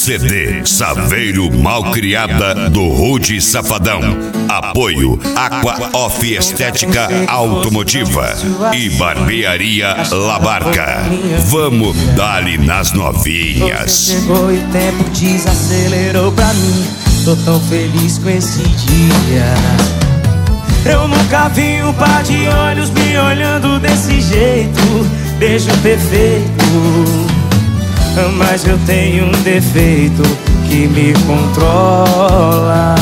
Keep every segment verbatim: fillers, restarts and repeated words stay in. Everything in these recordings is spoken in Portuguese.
C D Saveiro Malcriada do Rude Safadão. Apoio Aqua Off Estética Automotiva e Barbearia La Barca. Vamos dar-lhe nas novinhas. Chegou e o tempo desacelerou pra mim. Tô tão feliz com esse dia. Eu nunca vi um par de olhos me olhando desse jeito. Beijo perfeito. Mas eu tenho um defeito que me controla.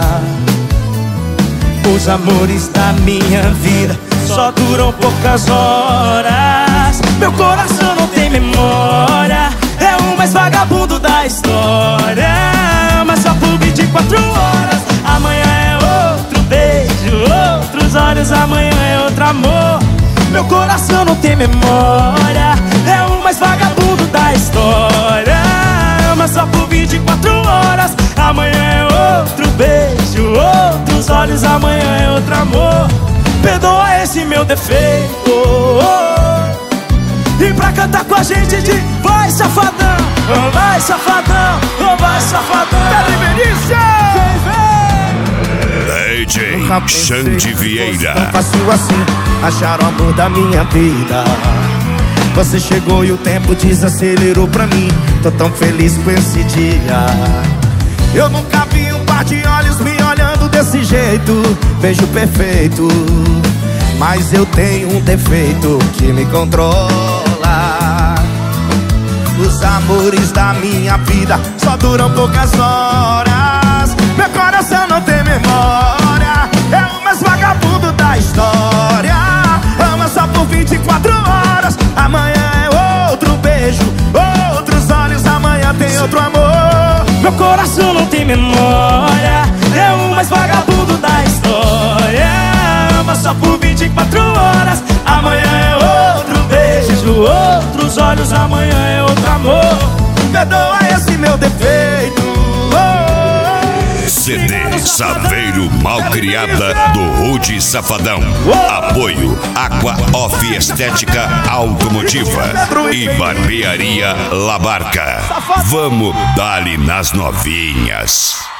Os amores da minha vida só duram poucas horas. Meu coração não tem memória, é o mais vagabundo da história. Mas só por vinte e quatro horas. Amanhã é outro beijo, outros olhos, amanhã é outro amor. Meu coração não tem memória, é o mais vagabundo da história. Mas só por vinte e quatro horas. Amanhã é outro beijo, outros olhos, amanhã é outro amor. Perdoa esse meu defeito. E pra cantar com a gente de vai safadão, oh, vai safadão, oh, vai safadão. D J Xande Vieira. Não faço assim, achar o amor da minha vida. Você chegou e o tempo desacelerou pra mim. Tô tão feliz com esse dia. Eu nunca vi um par de olhos me olhando desse jeito. Beijo perfeito. Mas eu tenho um defeito que me controla. Os amores da minha vida só duram poucas horas. Meu coração não tem memória, é o mais vagabundo da história. Ama só por vinte e quatro horas. Amanhã é outro beijo, outros olhos, amanhã tem outro amor. Meu coração não tem memória, é o mais vagabundo da história. Ama só por vinte e quatro horas. Amanhã é outro beijo, outros olhos, amanhã é outro amor. Perdoa esse meu defeito. C D Saveiro Malcriada do Rude Safadão. Apoio Aqua Off Estética Automotiva e Barbearia La Barca. Vamos dar-lhe nas novinhas.